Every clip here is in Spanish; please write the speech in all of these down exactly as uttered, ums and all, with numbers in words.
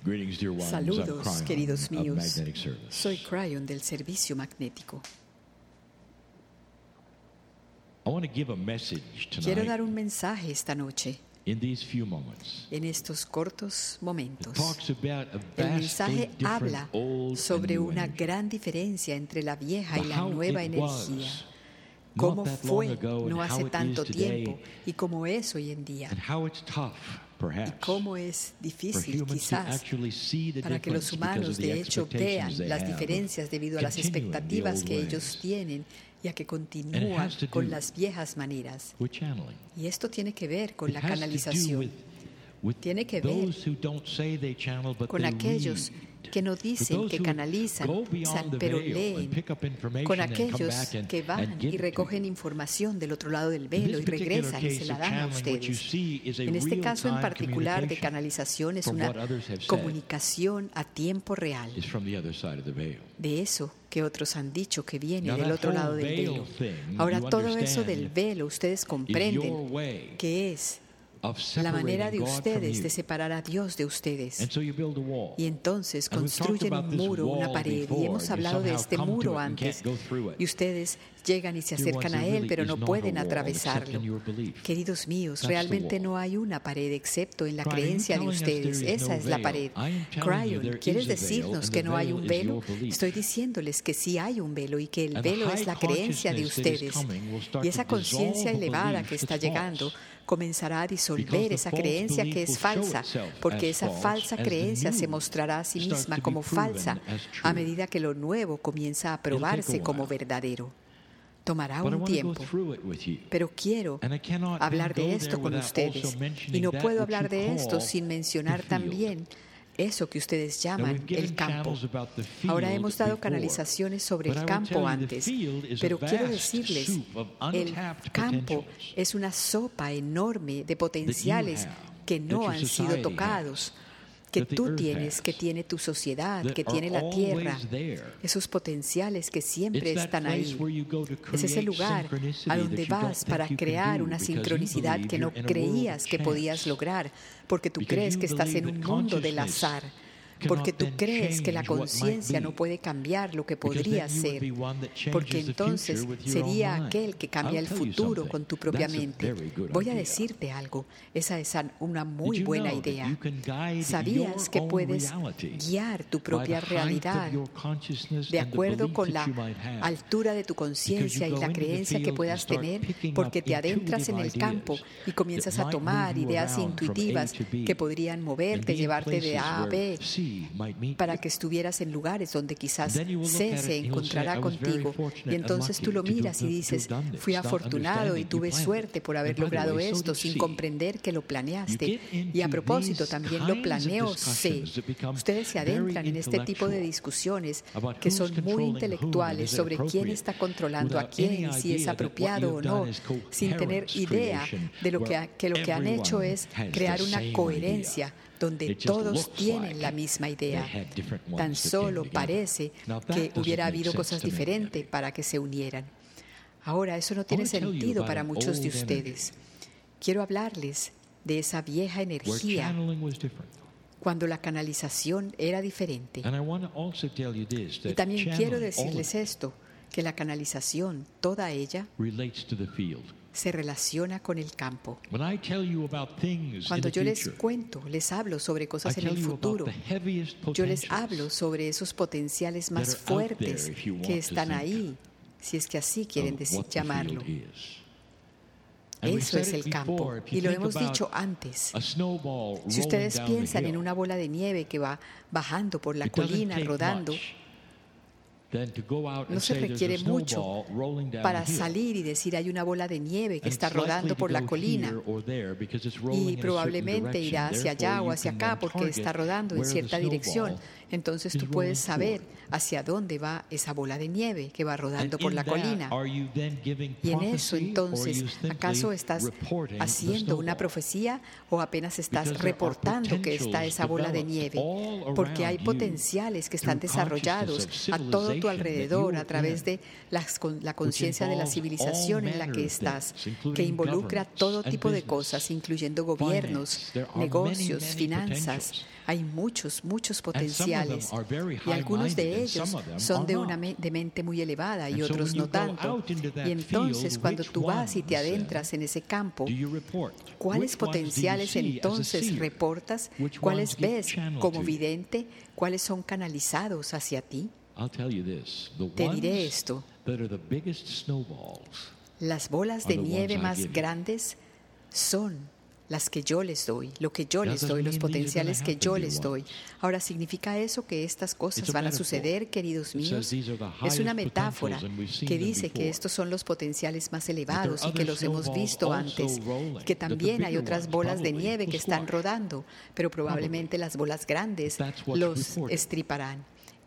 Greetings, dear ones. I'm Saludos, Cryon queridos of míos. Magnetic Service. Soy Cryon del servicio magnético. I want to give a message Quiero tonight dar un mensaje esta noche, in these few moments. en estos cortos It momentos. talks about a El vastly mensaje different habla old sobre and new una energy. gran diferencia entre la vieja y But la how nueva it energía. was Cómo not that fue long ago no and hace how it tanto is today, tiempo y cómo es hoy en día. and how it's tough, Y perhaps, cómo es for difícil humans to quizás actually see the para que los difference because humanos of the de hecho expectations vean they las have of diferencias debido a las continuing the expectativas old que ellos ways. tienen y a que And it continúan has to con do las viejas maneras. with channeling. Y esto tiene que ver con It la has to do canalización, with, with Tiene que ver those who don't say they channel, but con they aquellos read. que no With dicen those que who canalizan, go beyond the pero veil and leen, pick up information con and come aquellos back and- que and van give y it to recogen you. información del otro lado del In velo this y particular regresan y se case la of dan a channeling, what you ustedes. see is a En este caso en real-time particular de communication canalización es from una what others have said. comunicación a tiempo real is from the other side of the veil. de eso que otros han dicho que viene Now del that otro whole lado del veil velo. thing, Ahora you todo eso understand, del velo ustedes Is your comprenden way que es of la manera de separating God from ustedes you. de separar a Dios de ustedes. And so you build a wall. Y entonces And we've talked construyen about un this muro, una wall pared, before. y hemos You hablado de somehow este come to muro it and antes. can't go through it. Y ustedes llegan y se Dear ones, acercan a there él, really pero is no not pueden a wall atravesarlo. except in your belief. Queridos míos, That's the realmente wall. no hay una pared excepto en la Cryon, creencia de you're telling us ustedes. there is Esa no es la veil. pared. I am telling you Cryon, there ¿quieres is a veil, decirnos and que the no hay veil un is velo? your belief. Estoy diciéndoles que sí hay un velo y que el And the velo es high la creencia de consciousness that is ustedes. coming will start Y esa to conciencia dissolve the elevada belief que está that's llegando false. comenzará a Because disolver the esa false creencia belief que es will show falsa, itself porque as esa false falsa as the creencia se new mostrará a sí starts misma to be como proven falsa as a true. medida que lo nuevo comienza a probarse a como while. verdadero. Tomará But I un want to go tiempo, through it with you. pero quiero And I cannot hablar then de go esto there con without ustedes. also Y mentioning no that puedo which hablar you de esto call sin mencionar the field. también eso que ustedes Now, llaman we've given el campo. channels about the field Ahora hemos dado before, canalizaciones sobre but I el will campo tell you the antes, field is a pero quiero vast decirles, soup of el untapped campo potentials es una sopa enorme de potenciales have, que that no your han sido society tocados, has, que that the tú earth tienes, has, que tiene tu sociedad, that que tiene are la tierra, always there. esos potenciales que siempre It's that están place ahí. where you go to Es ese create lugar synchronicity a that donde you don't vas think para you can crear do una because you sincronicidad believe que no you're in a world of creías que podías chance. lograr, porque tú Because crees you que estás en believe un that mundo del consciousness azar, cannot porque tú then crees que la change what might conciencia be. no puede cambiar lo que Because podría then you would ser, be one that changes porque the entonces future with your sería own mind. aquel que cambia el I'll tell you futuro something. con tu propia That's a mente. very good Voy a idea. decirte algo, esa es una muy Did you buena know that idea. you can guide ¿Sabías your que own puedes reality guiar tu by propia the height of realidad your consciousness de and the acuerdo belief con that la you might have? altura de tu conciencia y Because you la go into the creencia que field puedas and start tener, picking porque up te adentras en el intuitive campo ideas y comienzas that a might tomar move you ideas around from intuitivas A to B que podrían and moverte, be in llevarte de places A a B, where C might meet para you. que estuvieras en lugares donde quizás And then you will look C at se it and you'll say, encontrará "I was very contigo". fortunate Y and entonces tú lo lucky to miras y have- to dices, have done this, fui not afortunado y understanding tuve you planned suerte it. por haber And by the logrado way, so esto did sin C. comprender que lo You planeaste. get Y a into propósito these también kinds lo of planeó C. discussions that become Ustedes se very adentran en este tipo de intellectual discusiones about que who's son muy controlling whom and intelectuales is it sobre quién appropriate, está controlando a without quién, any si es idea that what apropiado o you've no, done is sin tener coherence idea creation, de lo que, where ha- que lo que han hecho everyone es has the crear una same coherencia idea. donde It just todos looks tienen like la misma they idea. had different ones Tan that came solo together. parece Now that que doesn't hubiera make habido sense cosas to many of diferentes you. para que se unieran. Ahora, eso no tiene I wanna tell you sentido about para an muchos de old ustedes. Quiero hablarles de esa vieja Where energía channeling was different. cuando la canalización era diferente. And I want to also tell you this, Y that también quiero channeling, all decirles of it, esto, que la canalización, toda ella, relates to the field. se relaciona con el campo. When I tell you about things in Cuando the yo les future, cuento, les hablo sobre I cosas en tell el you about futuro. the heaviest Yo les potentials hablo sobre esos potenciales that más are out fuertes there if you want que to están think ahí, si es que así quieren of decir, what the llamarlo. field is. And we've Eso said es it el campo. before, if you Y lo think hemos about dicho antes. a snowball Si rolling ustedes down the piensan en hill, una bola de nieve que va bajando por la it doesn't colina, take rodando, much than to go out no and se say there's a requiere mucho snowball rolling down para the hill. salir y decir hay una bola de nieve que And está it's likely rodando to por la go colina here or there because it's rolling in y a certain probablemente irá direction. hacia allá Therefore, o you hacia can acá then porque target está rodando en where the cierta dirección. snowball Entonces is tú puedes rolling saber forward. hacia dónde va esa bola de nieve que va rodando And por in la that, colina. are you then giving Y en eso prophecy, or entonces, are you simply ¿acaso estás reporting the haciendo una snowball? profecía o apenas estás Because there are reportando que está potentials esa bola de developed nieve? all Porque hay around you potenciales que están through desarrollados consciousness a of todo a tu alrededor a través de las, con, la conciencia de la civilización en la que estás, que involucra todo tipo de cosas, incluyendo gobiernos, negocios, finanzas. Hay muchos, muchos potenciales, y algunos de ellos son de una me- de mente muy elevada y otros no tanto. Y entonces, cuando tú vas y te adentras en ese campo, ¿cuáles potenciales entonces reportas? ¿Cuáles ves como vidente? ¿Cuáles son canalizados hacia ti? Te diré esto: las bolas de nieve más grandes son las que yo les doy, lo que yo les doy, los potenciales que yo les doy. Ahora, ¿significa eso que estas cosas van a suceder, queridos míos? Es una metáfora que dice que estos son los potenciales más elevados y que los hemos visto antes, y que también hay otras bolas de nieve que están rodando, pero probablemente las bolas grandes los estriparán.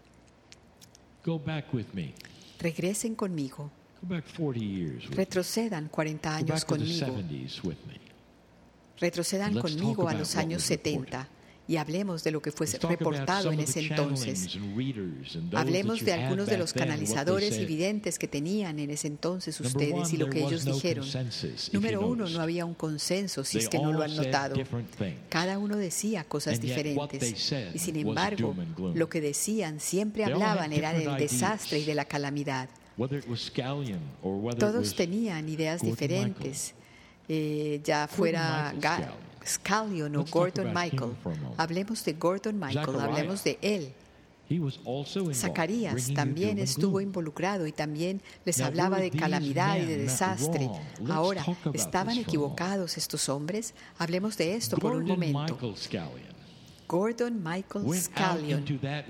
Regresen conmigo. Retrocedan cuarenta años conmigo. Retrocedan conmigo a los años setenta y hablemos de lo que fue reportado en ese entonces. Hablemos de algunos de los canalizadores y videntes que tenían en ese entonces ustedes y lo que ellos dijeron. Número uno, no había un consenso, si es que no lo han notado. Cada uno decía cosas diferentes y, sin embargo, lo que decían, siempre hablaban, era del desastre y de la calamidad. Todos tenían ideas diferentes. Eh, ya fuera Ga- Scallion o Gordon Michael. Hablemos de Gordon Michael, hablemos de él. Zacarías también estuvo involucrado y también les hablaba de calamidad y de desastre. Ahora, ¿estaban equivocados estos hombres? Hablemos de esto por un momento. Gordon Michael Scallion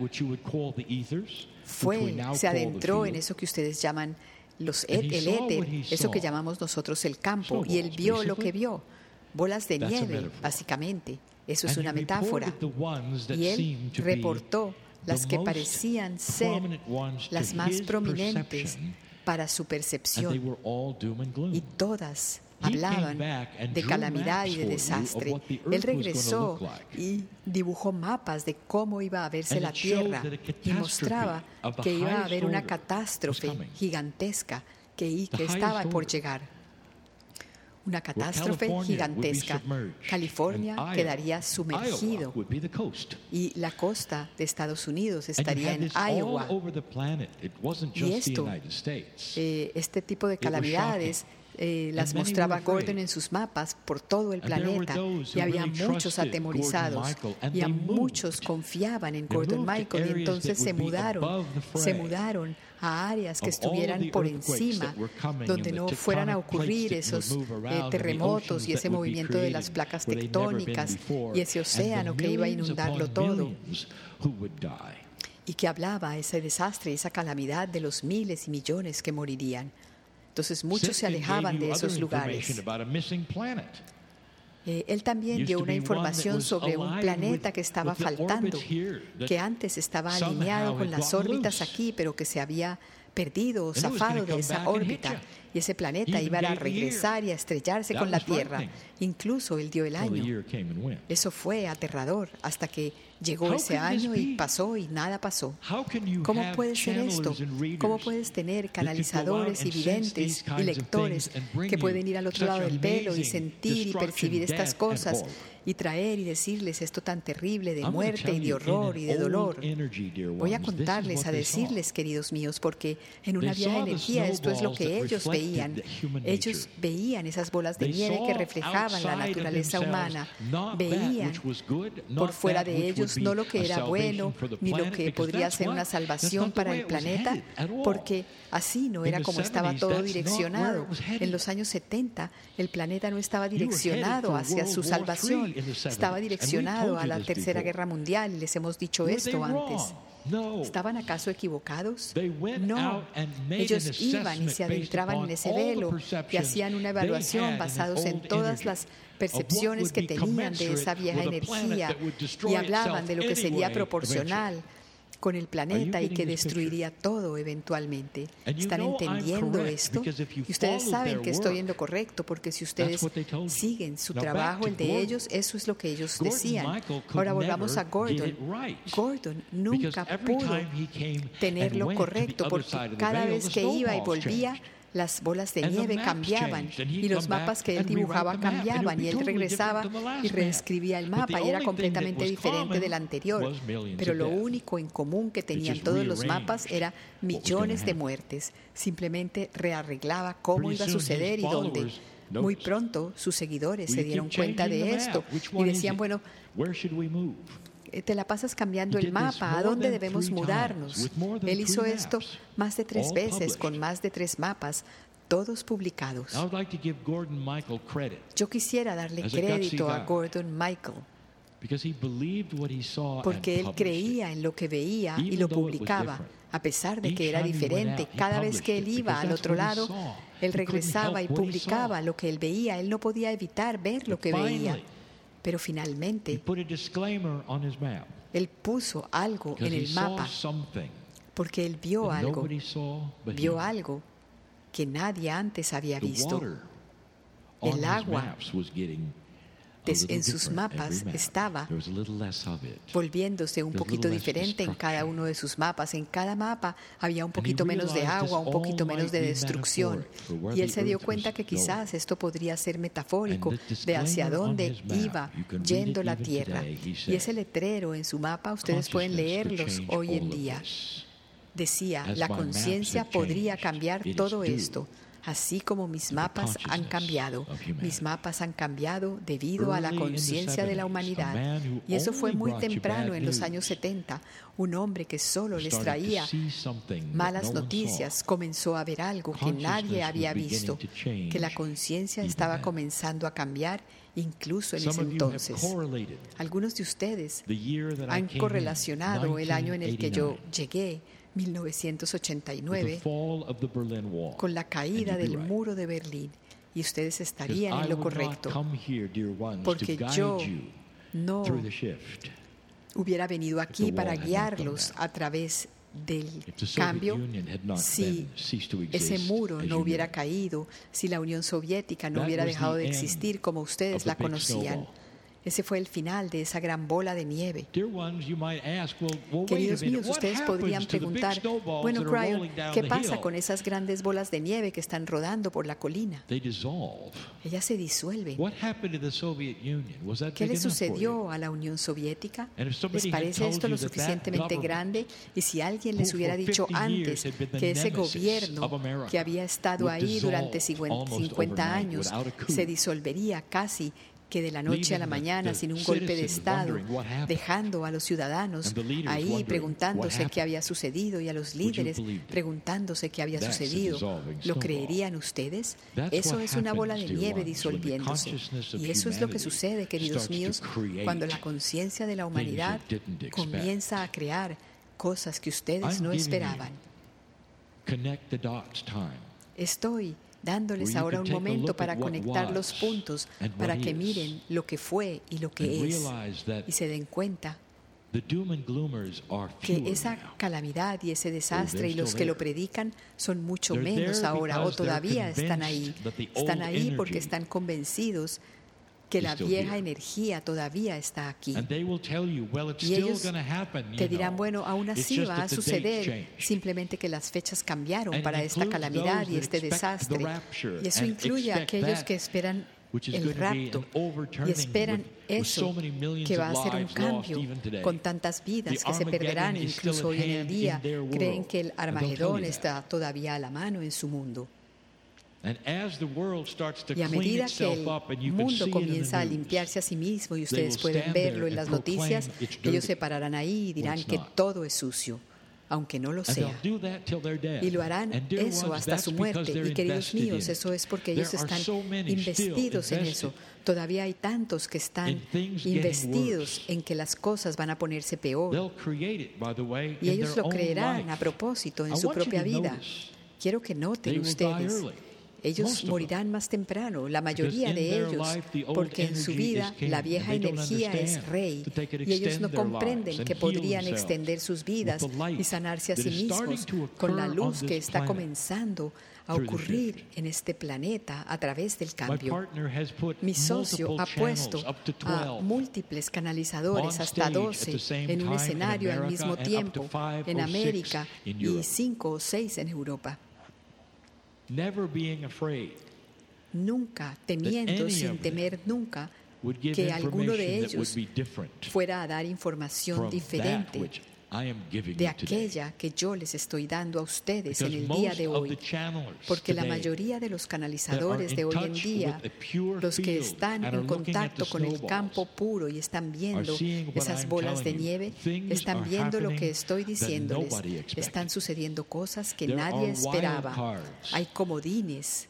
fue, se adentró en eso que ustedes llaman Los et, el éter, eso que llamamos nosotros el campo, y él vio lo que vio, bolas de nieve, básicamente. Eso es una metáfora. Y él reportó las que parecían ser las más prominentes para su percepción, y todas hablaban de calamidad y de desastre. Él regresó y dibujó mapas de cómo iba a verse la tierra y mostraba que iba a haber una catástrofe gigantesca que, que estaba por llegar. Una catástrofe gigantesca. California quedaría sumergido y la costa de Estados Unidos estaría en Iowa. Y esto, eh, este tipo de calamidades Eh, las mostraba Gordon en sus mapas por todo el planeta, y había muchos atemorizados y a muchos confiaban en Gordon Michael, y entonces se mudaron, se mudaron a áreas que estuvieran por encima, donde no fueran a ocurrir esos eh, terremotos y ese movimiento de las placas tectónicas y ese océano que iba a inundarlo todo, y que hablaba ese desastre, esa calamidad de los miles y millones que morirían. Entonces muchos se alejaban de esos lugares. Eh, él también dio una información sobre un planeta que estaba faltando, que antes estaba alineado con las órbitas aquí, pero que se había perdido o zafado de esa órbita. Y ese planeta iba a regresar y a estrellarse con la Tierra. Incluso él dio el año. Eso fue aterrador hasta que llegó ese año y pasó y nada pasó. ¿Cómo puede ser esto? ¿Cómo puedes tener canalizadores y videntes y lectores que pueden ir al otro lado del velo y sentir y percibir estas cosas y traer y decirles esto tan terrible de muerte y de horror y de dolor? Voy a contarles, a decirles, queridos míos, porque en una vieja energía esto es lo que ellos veían. Ellos veían esas bolas de nieve que reflejaban la naturaleza humana. Veían por fuera de ellos no lo que era bueno, ni lo que podría ser una salvación para el planeta, porque así no era como estaba todo direccionado. En los años setenta, el planeta no estaba direccionado hacia su salvación, estaba direccionado a la Tercera Guerra Mundial, y les hemos dicho esto antes. ¿Estaban acaso equivocados? No. Ellos iban y se adentraban en ese velo y hacían una evaluación basados en todas las percepciones que tenían de esa vieja energía, y hablaban de lo que sería proporcional con el planeta y que destruiría todo eventualmente. ¿Están entendiendo esto? Y ustedes saben que estoy en lo correcto, porque si ustedes siguen su trabajo, el de ellos, eso es lo que ellos decían. Ahora volvamos a Gordon. Gordon nunca pudo tenerlo correcto, porque cada vez que iba y volvía, las bolas de nieve cambiaban y los mapas que él dibujaba cambiaban, y él regresaba y reescribía el mapa y era completamente diferente del anterior. Pero lo único en común que tenían todos los mapas era millones de muertes. Simplemente rearreglaba cómo iba a suceder y dónde. Muy pronto sus seguidores se dieron cuenta de esto y decían, bueno, te la pasas cambiando el mapa, ¿a dónde debemos mudarnos? Él hizo esto más de tres veces, con más de tres mapas, todos publicados. Yo quisiera darle crédito a Gordon Michael, porque él creía en lo que veía y lo publicaba, a pesar de que era diferente. Cada vez que él iba al otro lado, él regresaba y publicaba lo que él veía. Él no podía evitar ver lo que veía. Pero finalmente, él puso algo en el mapa, porque él vio algo, vio algo que nadie antes había visto. El agua en sus mapas estaba volviéndose un poquito diferente en cada uno de sus mapas. En cada mapa había un poquito menos de agua, un poquito menos de destrucción. Y él se dio cuenta que quizás esto podría ser metafórico de hacia dónde iba yendo la Tierra. Y ese letrero en su mapa, ustedes pueden leerlos hoy en día. Decía, la conciencia podría cambiar todo esto. Así como mis mapas han cambiado, mis mapas han cambiado debido a la conciencia de la humanidad. Y eso fue muy temprano, en los años setenta. Un hombre que solo les traía malas noticias comenzó a ver algo que nadie había visto, que la conciencia estaba comenzando a cambiar incluso en ese entonces. Algunos de ustedes han correlacionado el año en el que yo llegué, mil novecientos ochenta y nueve, con la caída del muro de Berlín, y ustedes estarían en lo correcto, porque yo no hubiera venido aquí para guiarlos a través del cambio si ese muro no hubiera caído, si la Unión Soviética no hubiera dejado de existir como ustedes la conocían. Ese fue el final de esa gran bola de nieve. Queridos míos, ustedes podrían preguntar, bueno, Cryo, ¿qué pasa con esas grandes bolas de nieve que están rodando por la colina? Ellas se disuelven. ¿Qué le sucedió a la Unión Soviética? ¿Les parece esto lo suficientemente grande? Y si alguien les hubiera dicho antes que ese gobierno que había estado ahí durante cincuenta años se disolvería casi que de la noche a la mañana, sin un golpe de Estado, dejando a los ciudadanos ahí preguntándose qué había sucedido y a los líderes preguntándose qué había sucedido, ¿lo creerían ustedes? Eso es una bola de nieve disolviéndose. Y eso es lo que sucede, queridos míos, cuando la conciencia de la humanidad comienza a crear cosas que ustedes no esperaban. Estoy dándoles ahora un momento para conectar los puntos, para que miren lo que fue y lo que es, y se den cuenta que esa calamidad y ese desastre y los que lo predican son mucho menos ahora, o todavía están ahí. Están ahí porque están convencidos que la vieja energía todavía está aquí. Y ellos te dirán, bueno, aún así va a suceder, simplemente que las fechas cambiaron para esta calamidad y este desastre. Y eso incluye a aquellos que esperan el rapto y esperan eso, que va a ser un cambio con tantas vidas que se perderán. Incluso hoy en el día creen que el Armagedón está todavía a la mano en su mundo. Y a medida que el mundo comienza a limpiarse a sí mismo, y ustedes pueden verlo en las noticias, ellos se pararán ahí y dirán que todo es sucio, aunque no lo sea. Y lo harán eso hasta su muerte. Y queridos míos, eso es porque ellos están investidos en eso. Todavía hay tantos que están investidos en que las cosas van a ponerse peor. Y ellos lo creerán a propósito en su propia vida. Quiero que noten ustedes Ellos morirán más temprano, la mayoría de ellos, porque en su vida la vieja energía es rey y ellos no comprenden que podrían extender sus vidas y sanarse a sí mismos con la luz que está comenzando a ocurrir en este planeta a través del cambio. Mi socio ha puesto a múltiples canalizadores, hasta doce, en un escenario al mismo tiempo, en América y cinco o seis en Europa. Nunca temiendo, sin temer nunca, que alguno de ellos fuera a dar información diferente de aquella que yo les estoy dando a ustedes en el día de hoy, porque la mayoría de los canalizadores de hoy en día, los que están en contacto con el campo puro y están viendo esas bolas de nieve, están viendo lo que estoy diciéndoles. Están sucediendo cosas que nadie esperaba. Hay comodines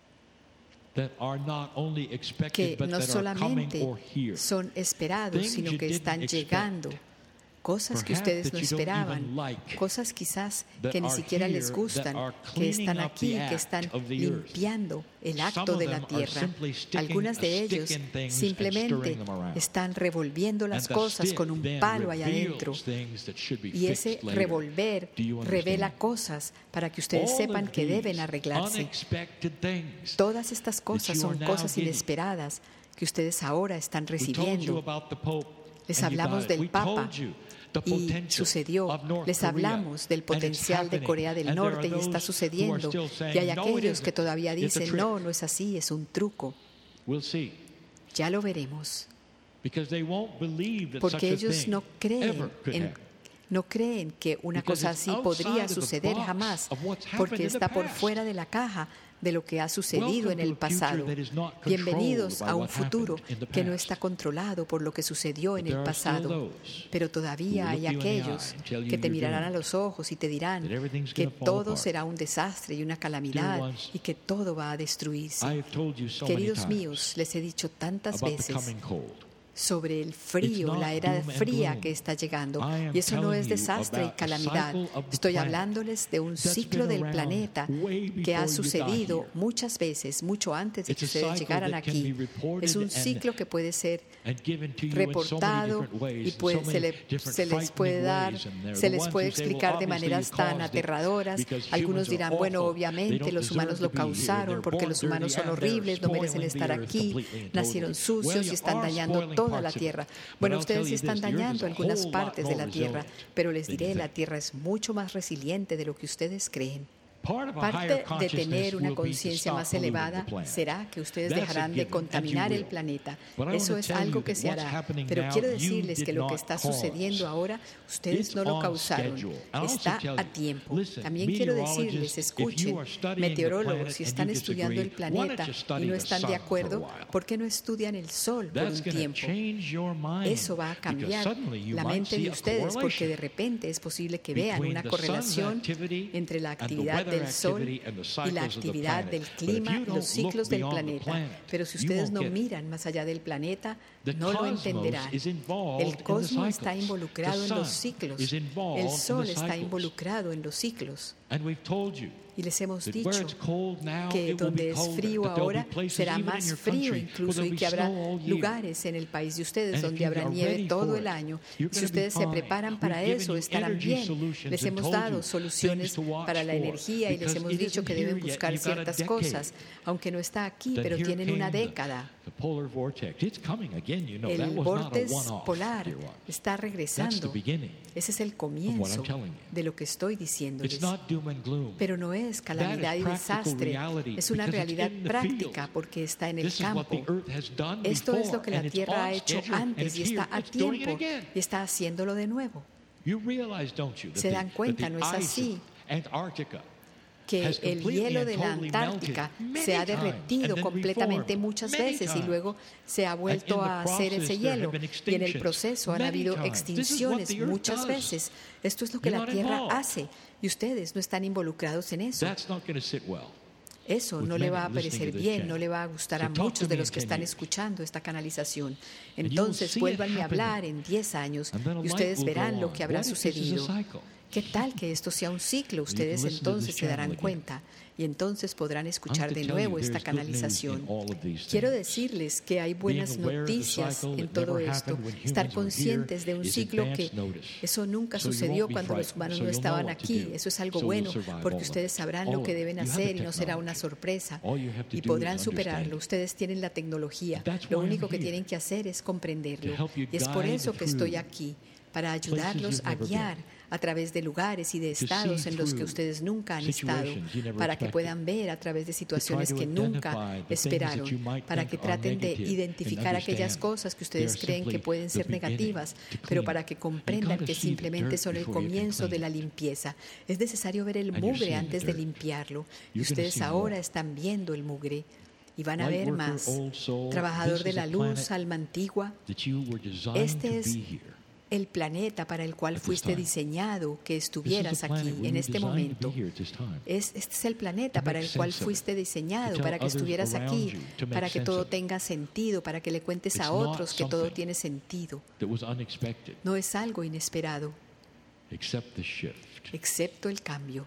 que no solamente son esperados, sino que están llegando. Cosas que ustedes no esperaban, cosas quizás que ni siquiera les gustan, que están aquí, que están limpiando el acto de la tierra. Algunas de ellos simplemente están revolviendo las cosas con un palo allá adentro. Y ese revolver revela cosas para que ustedes sepan que deben arreglarse. Todas estas cosas son cosas inesperadas que ustedes ahora están recibiendo. Les hablamos del Papa y sucedió. Les hablamos del potencial de Corea del Norte y está sucediendo. Y hay aquellos que todavía dicen, no, no es así, es un truco. Ya lo veremos. Porque ellos no creen en No creen que una cosa así podría suceder jamás, porque está por fuera de la caja de lo que ha sucedido en el pasado. Bienvenidos a un futuro que no está controlado por lo que sucedió en el pasado. Pero todavía hay aquellos que te mirarán a los ojos y te dirán que todo será un desastre y una calamidad y que todo va a destruirse. Queridos míos, les he dicho tantas veces sobre el frío, la era fría que está llegando. Y eso no es desastre y calamidad. Estoy hablándoles de un ciclo del planeta que ha sucedido muchas veces, mucho antes de que ustedes llegaran aquí. Es un ciclo que puede ser reportado y puede, se, le, se les puede dar, se les puede explicar de maneras tan aterradoras. Algunos dirán, bueno, obviamente los humanos lo causaron porque los humanos son horribles, no merecen estar aquí, nacieron sucios y están dañando todo. Toda la tierra. Bueno, ustedes están dañando algunas partes de la tierra, pero les diré, la tierra es mucho más resiliente de lo que ustedes creen. Parte de tener una conciencia más elevada será que ustedes dejarán de contaminar el planeta. Eso es algo que se hará. Pero quiero decirles que lo que está sucediendo ahora, ustedes no lo causaron. Está a tiempo. También quiero decirles, escuchen, meteorólogos, si están estudiando el planeta y no están de acuerdo, ¿por qué no estudian el Sol por un tiempo? Eso va a cambiar la mente de ustedes, porque de repente es posible que vean una correlación entre la actividad del Sol y la actividad del clima y los ciclos del planeta. Pero si ustedes no miran más allá del planeta, no lo entenderán. El cosmos está involucrado en los ciclos. El Sol está involucrado en los ciclos. Y les hemos dicho que donde es frío ahora será más frío incluso, y que habrá lugares en el país de ustedes donde habrá nieve todo el año. Y si ustedes se preparan para eso, estarán bien. Les hemos dado soluciones para la energía y les hemos dicho que deben buscar ciertas cosas, aunque no está aquí, pero tienen una década. El vórtice polar está regresando. Ese es el comienzo de lo que estoy diciéndoles. Pero no es calamidad y desastre, es una realidad práctica porque está en el campo. Esto es lo que la Tierra ha hecho antes y está a tiempo y está haciéndolo de nuevo. ¿Se dan cuenta? ¿No es así? Que el hielo de la Antártica se ha derretido completamente muchas veces y luego se ha vuelto a hacer ese hielo. Y en el proceso han habido extinciones muchas veces. Esto es lo que la Tierra hace y ustedes no están involucrados en eso. Eso no le va a parecer bien, no le va a gustar a muchos de los que están escuchando esta canalización. Entonces vuélvanme a hablar en diez años y ustedes verán lo que habrá sucedido. ¿Qué tal que esto sea un ciclo? Ustedes entonces se darán cuenta y entonces podrán escuchar de nuevo esta canalización. Quiero decirles que hay buenas noticias en todo esto. Estar conscientes de un ciclo que eso nunca sucedió cuando los humanos no estaban aquí. Eso es algo bueno porque ustedes sabrán lo que deben hacer y no será una sorpresa y podrán superarlo. Ustedes tienen la tecnología. Lo único que tienen que hacer es comprenderlo. Y es por eso que estoy aquí, para ayudarlos a guiar a través de lugares y de estados en los que ustedes nunca han estado, para que puedan ver a través de situaciones que nunca esperaron, para que traten de identificar aquellas cosas que ustedes creen que pueden ser negativas, pero para que comprendan que simplemente son el comienzo de la limpieza. Es necesario ver el mugre antes de limpiarlo, y ustedes ahora están viendo el mugre. Y van a ver más. Trabajador de la luz, alma antigua, este es el planeta para el cual fuiste diseñado que estuvieras aquí en este momento. Es, este es el planeta para el cual fuiste diseñado, para que estuvieras aquí, para que todo tenga sentido, para que le cuentes a otros que todo tiene sentido. No es algo inesperado, excepto el cambio.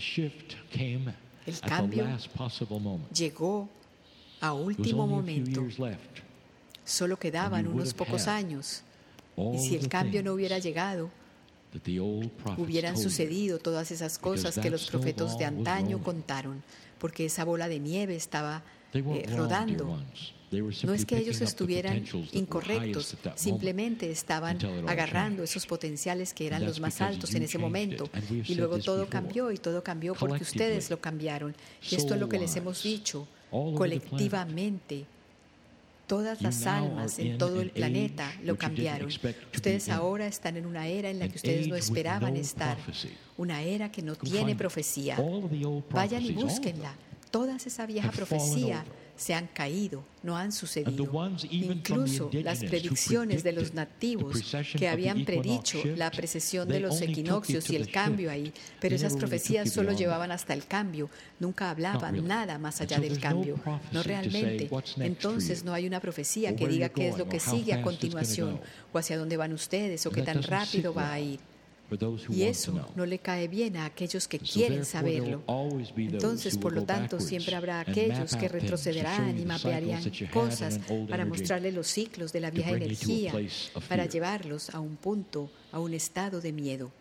El cambio llegó a último momento. Solo quedaban unos pocos años. Y si el cambio no hubiera llegado, hubieran sucedido todas esas cosas que los profetas de antaño contaron, porque esa bola de nieve estaba eh, rodando. No es que ellos estuvieran incorrectos, simplemente estaban agarrando esos potenciales que eran los más altos en ese momento. Y luego todo cambió, y todo cambió porque ustedes lo cambiaron. Y esto es lo que les hemos dicho colectivamente. Todas las almas en todo el planeta lo cambiaron. Ustedes ahora están en una era en la que ustedes no esperaban estar. Una era que no tiene profecía. Vayan y búsquenla. Toda esa vieja profecía se han caído, no han sucedido. Incluso las predicciones de los nativos que habían predicho la precesión de los equinoccios y el cambio ahí, pero esas profecías solo llevaban hasta el cambio, nunca hablaban nada más allá del cambio, no realmente. Entonces no hay una profecía que diga qué es lo que sigue a continuación, o hacia dónde van ustedes, o qué tan rápido va a ir. Y eso no le cae bien a aquellos que quieren saberlo. Entonces, por lo tanto, siempre habrá aquellos que retrocederán y mapearían cosas para mostrarles los ciclos de la vieja energía, para llevarlos a un punto, a un estado de miedo.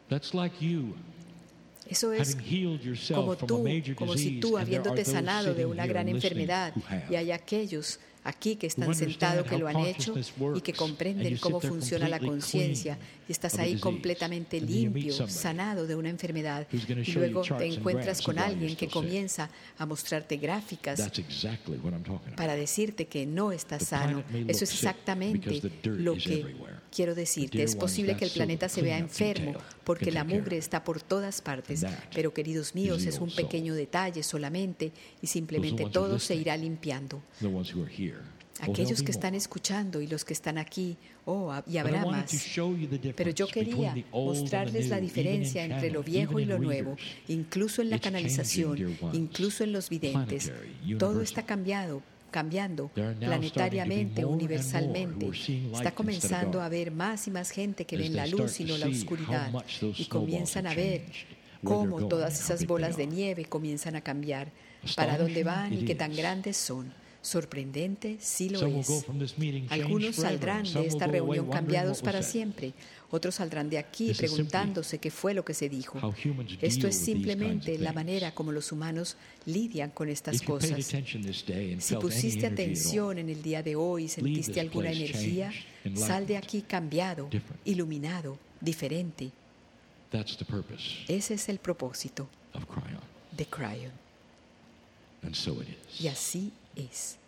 Eso es como tú, como si tú, habiéndote sanado de una gran enfermedad, y hay aquellos aquí que están sentados que lo han hecho y que comprenden cómo funciona la conciencia, y estás ahí completamente limpio, sanado de una enfermedad, y luego te encuentras con alguien que comienza a mostrarte gráficas para decirte que no estás sano. Eso es exactamente lo que quiero decirte. Es posible que el planeta se vea enfermo porque la mugre está por todas partes, pero queridos míos, es un pequeño detalle solamente y simplemente todo se irá limpiando. Aquellos que están escuchando y los que están aquí, oh, y habrá más. Pero yo quería mostrarles la diferencia entre lo viejo y lo nuevo, incluso en la canalización, incluso en los videntes. Todo está cambiado, cambiando planetariamente, universalmente. Está comenzando a haber más y más gente que ven la luz y no la oscuridad, y comienzan a ver cómo todas esas bolas de nieve comienzan a cambiar, para dónde van y qué tan grandes son. Sorprendente, sí lo es. Algunos saldrán de esta reunión cambiados para siempre. Otros saldrán de aquí preguntándose qué fue lo que se dijo. Esto es simplemente la manera como los humanos lidian con estas cosas. Si pusiste atención en el día de hoy y sentiste alguna energía, sal de aquí cambiado, iluminado, diferente. Ese es el propósito de Cryon. Y así es.